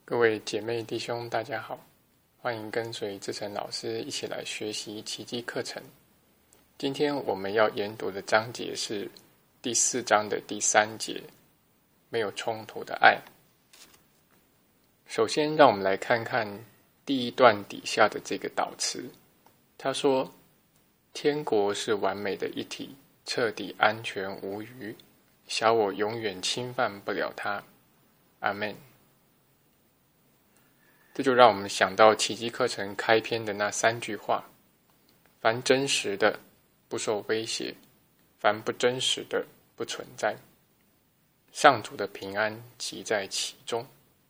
各位姐妹弟兄大家好，欢迎跟随志成老师一起来学习奇迹课程。今天我们要研读的章节是第4章的第3节，没有冲突的爱。首先让我们来看看第一段底下的这个导词，他说天国是完美的一体，彻底安全无虞，小我永远侵犯不了它。阿们。这就让我们想到奇迹课程开篇的那3句话：凡真实的不受威胁，凡不真实的不存在，上主的平安即在其中。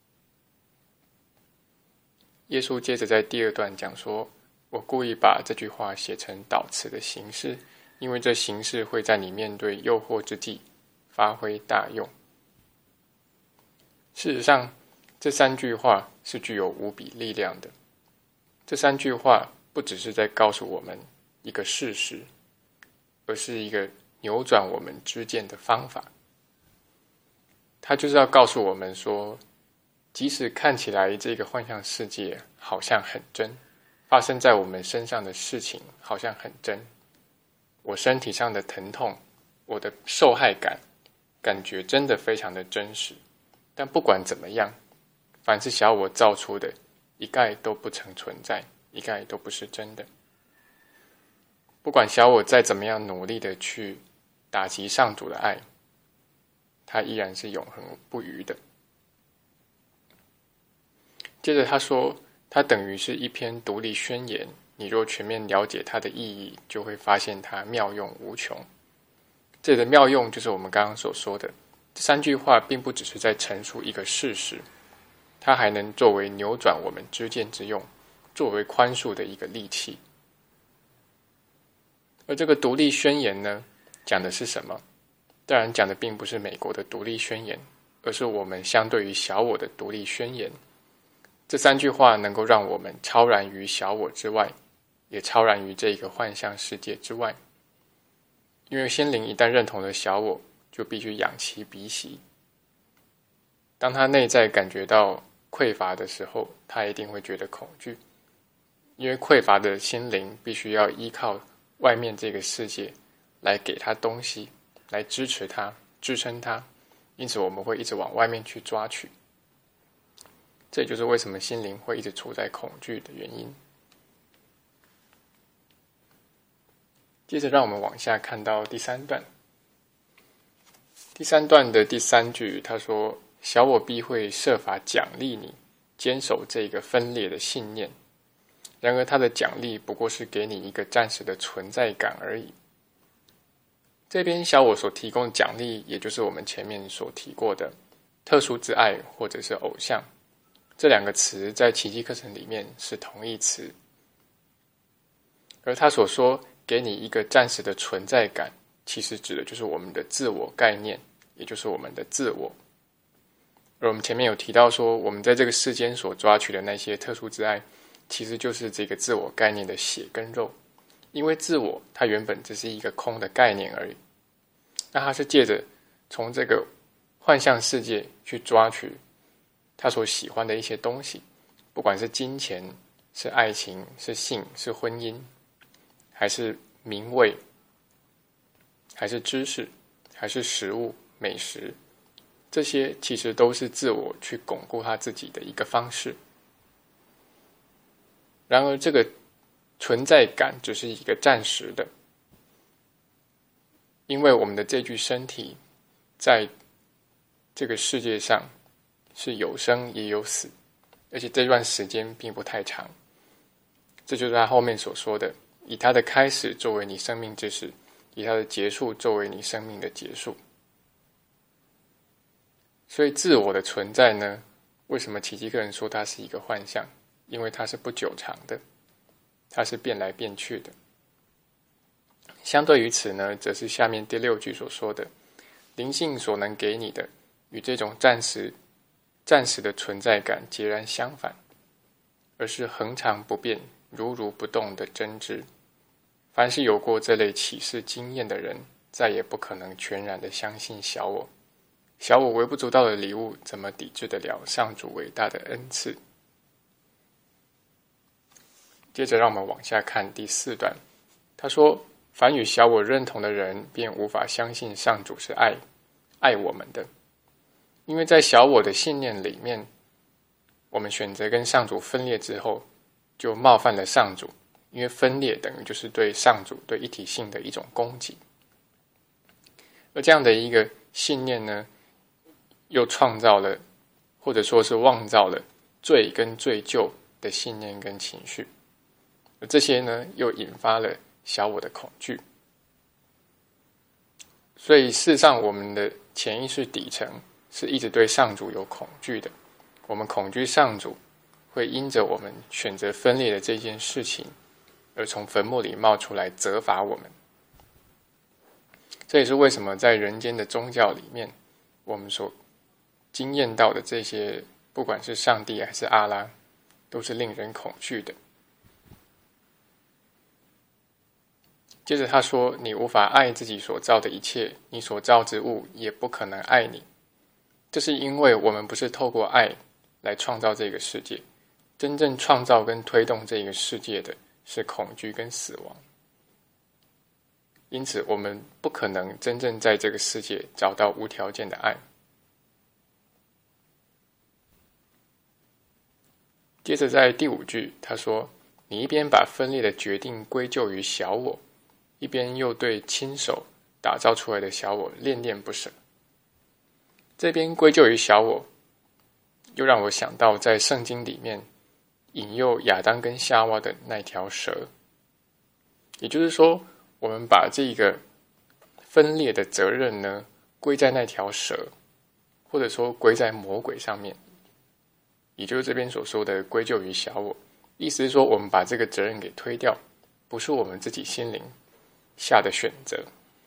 耶稣接着在第2段讲说，我故意把这句话写成导词的形式，因为这形式会在你面对诱惑之际发挥大用。事实上，这3句话是具有无比力量的。这3句话不只是在告诉我们一个事实，而是一个扭转我们知见的方法。它就是要告诉我们说，即使看起来这个幻象世界好像很真，发生在我们身上的事情好像很真，我身体上的疼痛，我的受害感觉真的非常的真实，但不管怎么样，凡是小我造出的，一概都不曾存在，一概都不是真的。不管小我再怎么样努力的去打击上主的爱，它依然是永恒不渝的。接着他说，它等于是一篇独立宣言，你若全面了解它的意义，就会发现它妙用无穷。这里的妙用就是我们刚刚所说的，这3句话并不只是在陈述一个事实，它还能作为扭转我们知见之用，作为宽恕的一个利器。而这个独立宣言呢，讲的是什么？当然讲的并不是美国的独立宣言，而是我们相对于小我的独立宣言。这3句话能够让我们超然于小我之外，也超然于这个幻象世界之外。因为心灵一旦认同了小我，就必须仰其鼻息。当他内在感觉到匮乏的时候，他一定会觉得恐惧，因为匮乏的心灵必须要依靠外面这个世界来给他东西，来支持他，支撑他，因此我们会一直往外面去抓取。这就是为什么心灵会一直处在恐惧的原因。接着让我们往下看到第3段。第3段的第3句，他说小我必会设法奖励你坚守这个分裂的信念，然而他的奖励不过是给你一个暂时的存在感而已。这边小我所提供的奖励，也就是我们前面所提过的特殊之爱或者是偶像，这2个词在奇迹课程里面是同义词。而他所说给你一个暂时的存在感，其实指的就是我们的自我概念，也就是我们的自我。而我们前面有提到说，我们在这个世间所抓取的那些特殊之爱，其实就是这个自我概念的血跟肉。因为自我它原本只是一个空的概念而已，那它是借着从这个幻象世界去抓取他所喜欢的一些东西，不管是金钱，是爱情，是性，是婚姻，还是名位，还是知识，还是食物、美食，这些其实都是自我去巩固他自己的一个方式。然而这个存在感只是一个暂时的，因为我们的这具身体在这个世界上是有生也有死，而且这段时间并不太长。这就是他后面所说的，以它的开始作为你生命之始，以它的结束作为你生命的结束。所以自我的存在呢，为什么奇迹课程说它是一个幻象？因为它是不久长的，它是变来变去的。相对于此呢，则是下面第6句所说的，灵性所能给你的，与这种暂时的存在感截然相反，而是恒常不变、如如不动的真知。凡是有过这类启示经验的人，再也不可能全然的相信小我， 小我微不足道的礼物，怎么抵制得了上主伟大的恩赐？接着让我们往下看第4段，他说：凡与小我认同的人，便无法相信上主是爱我们的，因为在小我的信念里面，我们选择跟上主分裂之后，就冒犯了上主，因为分裂等于就是对上主、对一体性的一种攻击。而这样的一个信念呢，又创造了，或者说是妄造了罪跟罪疚的信念跟情绪，而这些呢，又引发了小我的恐惧。所以事实上，我们的潜意识底层是一直对上主有恐惧的。我们恐惧上主会因着我们选择分裂的这件事情，而从坟墓里冒出来责罚我们。这也是为什么在人间的宗教里面，我们所经验到的这些，不管是上帝还是阿拉，都是令人恐惧的。接着他说：你无法爱自己所造的一切，你所造之物也不可能爱你。这是因为我们不是透过爱来创造这个世界，真正创造跟推动这个世界的是恐惧跟死亡。因此我们不可能真正在这个世界找到无条件的爱。接着在第5句他说：你一边把分裂的决定归咎于小我，一边又对亲手打造出来的小我恋恋不舍。这边归咎于小我，又让我想到在圣经里面引诱亚当跟夏娃的那条蛇。也就是说，我们把这个分裂的责任呢，归在那条蛇，或者说归在魔鬼上面，也就是这边所说的归咎于小我。意思是说，我们把这个责任给推掉，不是我们自己心灵下的选择。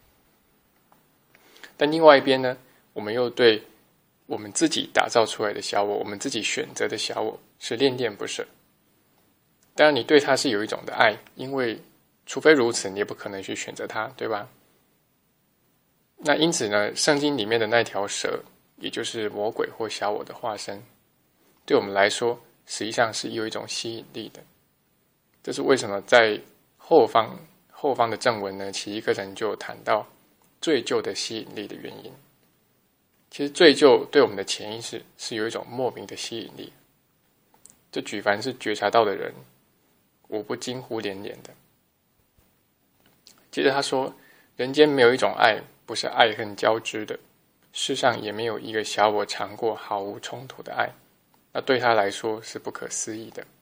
但另外一边呢，我们又对我们自己打造出来的小我，我们自己选择的小我是恋恋不舍。当然你对他是有一种的爱，因为除非如此，你也不可能去选择他，对吧？那因此呢，圣经里面的那条蛇，也就是魔鬼或小我的化身，对我们来说实际上是有一种吸引力的。这是为什么在后方的正文呢，奇异课程就有谈到罪疚的吸引力的原因。其实罪疚对我们的潜意识是有一种莫名的吸引力，这举凡是觉察到的人，无不惊呼连连的。接着他说，人间没有一种爱不是爱恨交织的，世上也没有一个小我尝过毫无冲突的爱，那对他来说是不可思议的。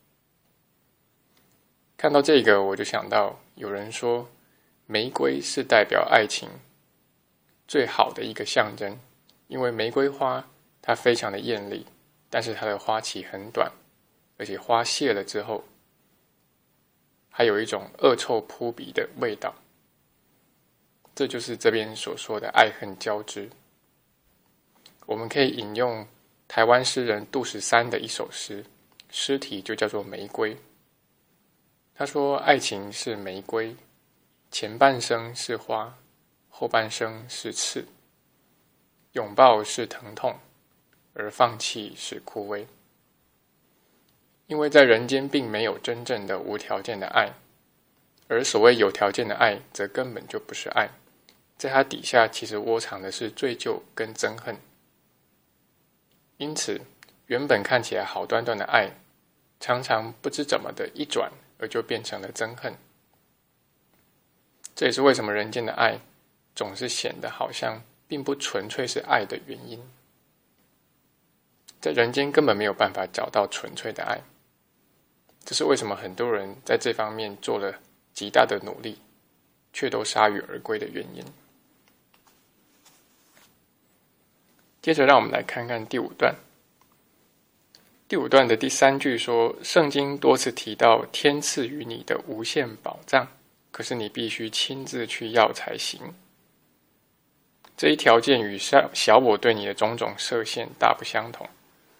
看到这个，我就想到有人说，玫瑰是代表爱情最好的一个象征，因为玫瑰花它非常的艳丽，但是它的花期很短，而且花谢了之后还有一种恶臭扑鼻的味道。这就是这边所说的爱恨交织。我们可以引用台湾诗人杜十三的一首诗，诗题就叫做《玫瑰》。他说，爱情是玫瑰，前半生是花，后半生是刺，拥抱是疼痛，而放弃是枯萎。因为在人间并没有真正的无条件的爱，而所谓有条件的爱则根本就不是爱，在它底下其实窝藏的是罪疚跟憎恨。因此原本看起来好端端的爱，常常不知怎么的一转而就变成了憎恨。这也是为什么人间的爱总是显得好像并不纯粹是爱的原因。在人间根本没有办法找到纯粹的爱，这是为什么很多人在这方面做了极大的努力，却都铩羽而归的原因。接着让我们来看看第5段。第5段的第3句说，圣经多次提到天赐予你的无限宝藏，可是你必须亲自去要才行。这一条件与小我对你的种种设限大不相同。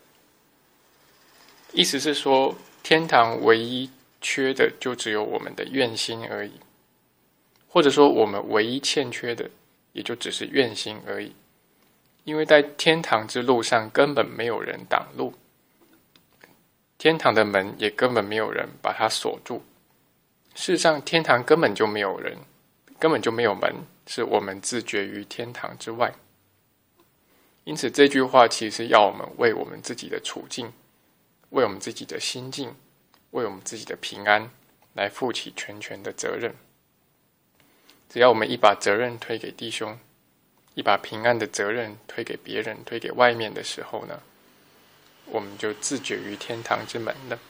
意思是说，天堂唯一缺的就只有我们的愿心而已，或者说我们唯一欠缺的也就只是愿心而已。 因为在天堂之路上根本没有人挡路，天堂的门也根本没有人把它锁住。事实上，天堂根本就没有人，根本就没有门，是我们自绝于天堂之外。因此这句话其实要我们为我们自己的处境，为我们自己的心境，为我们自己的平安来负起全的责任。只要我们一把责任推给弟兄，一把平安的责任推给别人，推给外面的时候呢，我们就自绝于天堂之门了。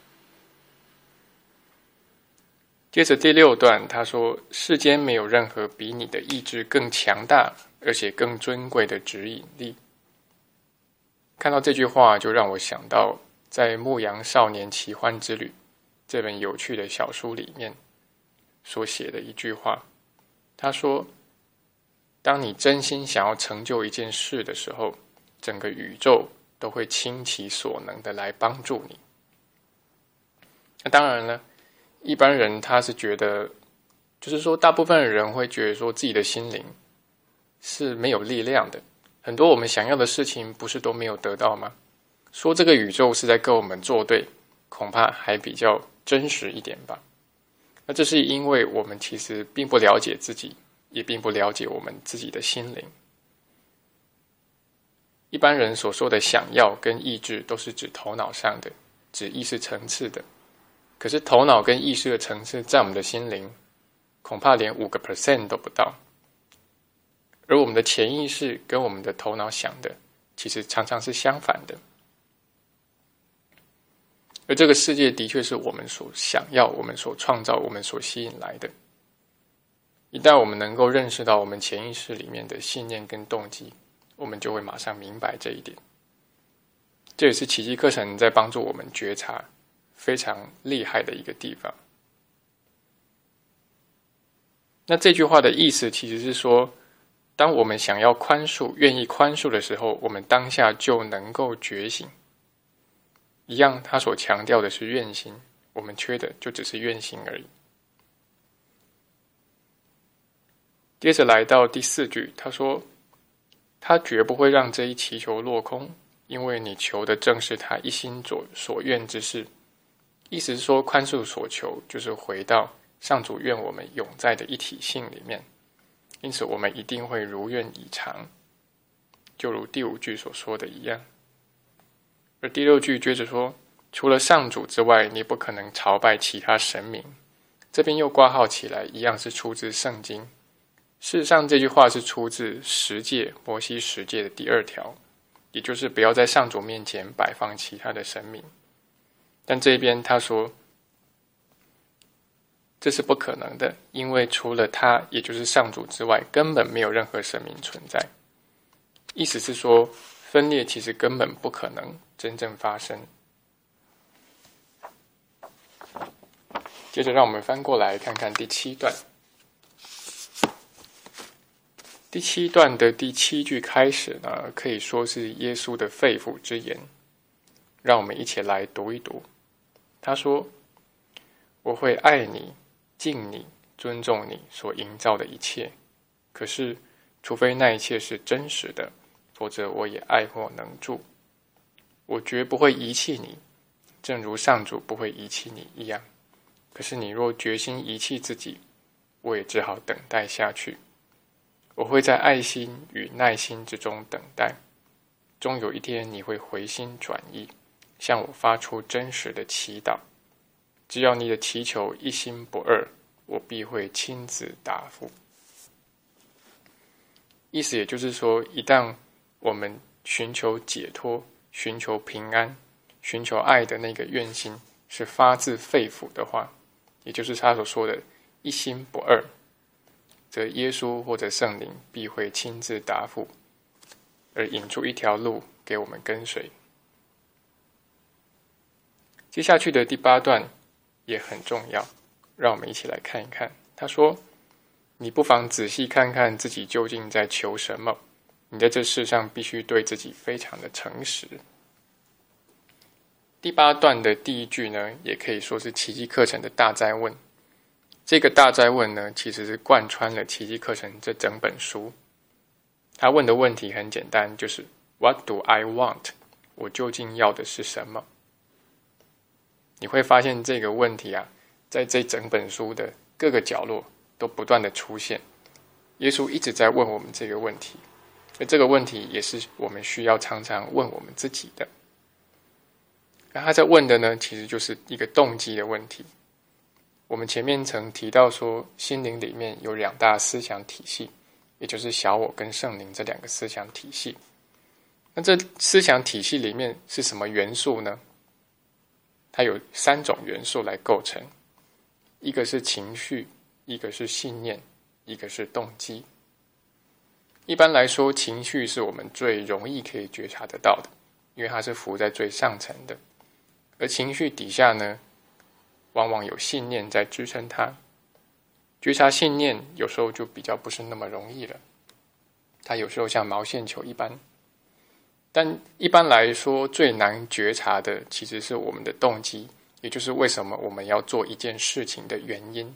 接着第6段他说，世间没有任何比你的意志更强大而且更尊贵的指引力。看到这句话就让我想到在《牧羊少年奇幻之旅》这本有趣的小书里面所写的一句话。他说，当你真心想要成就一件事的时候，整个宇宙都会倾其所能的来帮助你。那当然了，一般人他是觉得，就是说大部分的人会觉得说自己的心灵是没有力量的，很多我们想要的事情不是都没有得到吗？说这个宇宙是在跟我们作对，恐怕还比较真实一点吧。那这是因为我们其实并不了解自己，也并不了解我们自己的心灵。一般人所说的想要跟意志都是指头脑上的，指意识层次的。可是头脑跟意识的层次在我们的心灵恐怕连5% 都不到。而我们的潜意识跟我们的头脑想的其实常常是相反的。而这个世界的确是我们所想要，我们所创造，我们所吸引来的。一旦我们能够认识到我们潜意识里面的信念跟动机，我们就会马上明白这一点。这也是奇迹课程在帮助我们觉察非常厉害的一个地方。那这句话的意思其实是说，当我们想要宽恕，愿意宽恕的时候，我们当下就能够觉醒。一样，他所强调的是愿心，我们缺的就只是愿心而已。接着来到第4句，他说，他绝不会让这一祈求落空，因为你求的正是他一心所愿之事。意思是说，宽恕所求就是回到上主愿我们永在的一体性里面，因此我们一定会如愿以偿，就如第5句所说的一样。而第6句接着说，除了上主之外，你不可能朝拜其他神明。这边又挂号起来，一样是出自圣经。事实上这句话是出自10诫，摩西10诫的第2条，也就是不要在上主面前摆放其他的神明。但这边他说，这是不可能的，因为除了他，也就是上主之外，根本没有任何神明存在。意思是说，分裂其实根本不可能真正发生。接着让我们翻过来看看第7段。第7段的第7句开始呢，可以说是耶稣的肺腑之言。让我们一起来读一读。他说，我会爱你，敬你，尊重你所营造的一切，可是除非那一切是真实的，否则我也爱莫能助。我绝不会遗弃你，正如上主不会遗弃你一样。可是你若决心遗弃自己，我也只好等待下去。我会在爱心与耐心之中等待，终有一天你会回心转意，向我发出真实的祈祷。只要你的祈求一心不二，我必会亲自答复。意思也就是说，一旦我们寻求解脱，寻求平安，寻求爱的那个愿心是发自肺腑的话，也就是他所说的一心不二，则耶稣或者圣灵必会亲自答复，而引出一条路给我们跟随。接下去的第8段也很重要，让我们一起来看一看。他说，你不妨仔细看看自己究竟在求什么，你在这世上必须对自己非常的诚实。第8段的第1句呢，也可以说是奇迹课程的大哉问。这个大哉问呢，其实是贯穿了奇迹课程这整本书。 他问的问题很简单，就是 What do I want？ 我究竟要的是什么？你会发现这个问题在这整本书的各个角落都不断的出现。耶稣一直在问我们这个问题，而这个问题也是我们需要常常问我们自己的。那他在问的呢，其实就是一个动机的问题。我们前面曾提到说，心灵里面有两大思想体系，也就是小我跟圣灵这两个思想体系。那这思想体系里面是什么元素呢？它有3种元素来构成，一个是情绪，一个是信念，一个是动机。一般来说，情绪是我们最容易可以觉察得到的，因为它是浮在最上层的。而情绪底下呢，往往有信念在支撑它。觉察信念有时候就比较不是那么容易了，它有时候像毛线球一般。但一般来说，最难觉察的其实是我们的动机，也就是为什么我们要做一件事情的原因。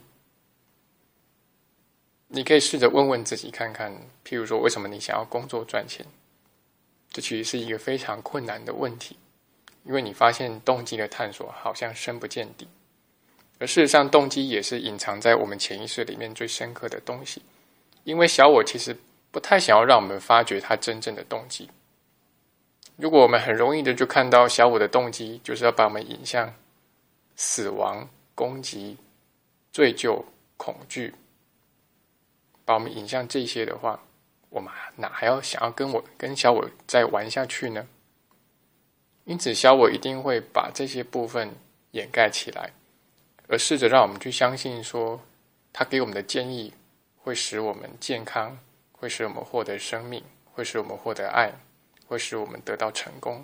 你可以试着问问自己看看，譬如说，为什么你想要工作赚钱？这其实是一个非常困难的问题，因为你发现动机的探索好像深不见底。而事实上，动机也是隐藏在我们潜意识里面最深刻的东西，因为小我其实不太想要让我们发觉它真正的动机。如果我们很容易的就看到小我的动机就是要把我们引向死亡、攻击、罪疚、恐惧，把我们引向这些的话，我们哪还要想要跟小我再玩下去呢？因此小我一定会把这些部分掩盖起来，而试着让我们去相信说，他给我们的建议会使我们健康，会使我们获得生命，会使我们获得爱，会使我们得到成功。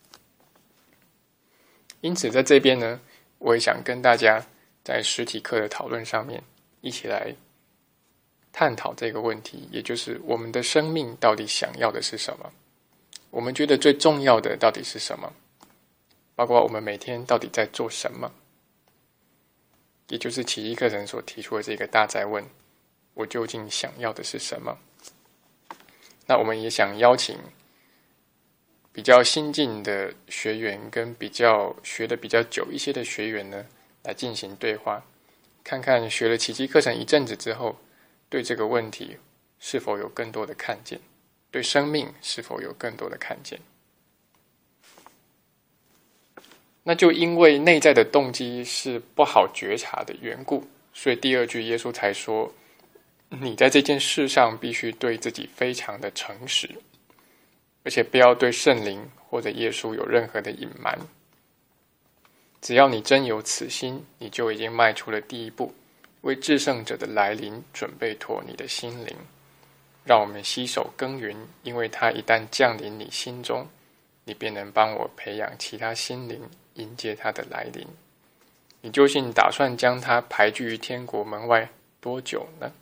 因此在这边呢，我也想跟大家在实体课的讨论上面一起来探讨这个问题，也就是我们的生命到底想要的是什么？我们觉得最重要的到底是什么？包括我们每天到底在做什么？也就是奇迹课程所提出的这个大哉问，我究竟想要的是什么？那我们也想邀请比较新进的学员跟学的比较久一些的学员呢，来进行对话，看看学了奇迹课程一阵子之后，对这个问题是否有更多的看见，对生命是否有更多的看见。那就因为内在的动机是不好觉察的缘故，所以第2句耶稣才说，你在这件事上必须对自己非常的诚实，而且不要对圣灵或者耶稣有任何的隐瞒。只要你真有此心，你就已经迈出了第一步，为至圣者的来临准备妥你的心灵。让我们携手耕耘，因为他一旦降临你心中，你便能帮我培养其他心灵，迎接他的来临。你究竟打算将他排拒于天国门外多久呢？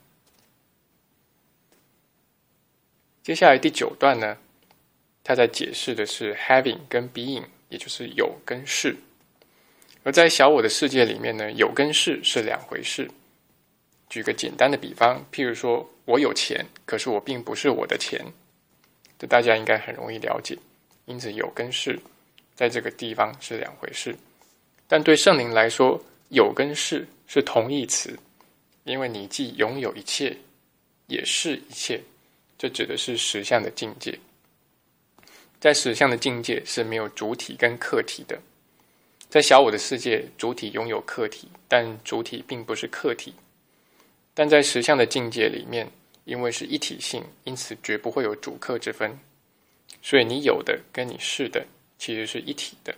接下来第9段呢，他在解释的是 having 跟 being， 也就是有跟是。而在小我的世界里面呢，有跟是2回事。举个简单的比方，譬如说我有钱，可是我并不是我的钱，这大家应该很容易了解。因此有跟是在这个地方是2回事。但对圣灵来说，有跟是同义词，因为你既拥有一切，也是一切。这指的是实相的境界。在实相的境界是没有主体跟客体的。在小我的世界，主体拥有客体，但主体并不是客体。但在实相的境界里面，因为是一体性，因此绝不会有主客之分。所以你有的跟你是的其实是一体的。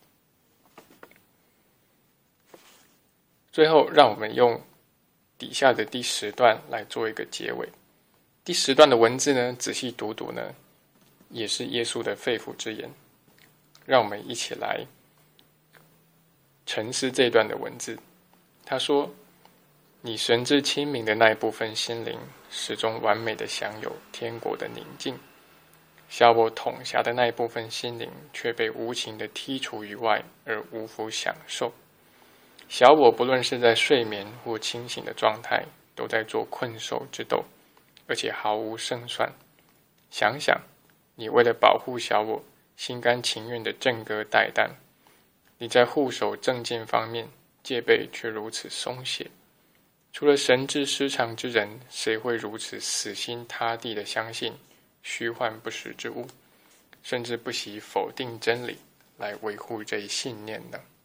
最后让我们用底下的第10段来做一个结尾。第10段的文字呢，仔细读读呢，也是耶稣的肺腑之言。让我们一起来沉思这段的文字。他说，你神之清明的那一部分心灵，始终完美的享有天国的宁静。小我统辖的那一部分心灵，却被无情的剔除于外，而无福享受。小我不论是在睡眠或清醒的状态，都在做困兽之斗，而且毫无胜算。 想想，你为了保护小我，心甘情愿的正戈待旦，你在护守正见方面戒备却如此松懈。除了神智失常之人，谁会如此死心塌地的相信虚幻不实之物，甚至不惜否定真理来维护这一信念呢？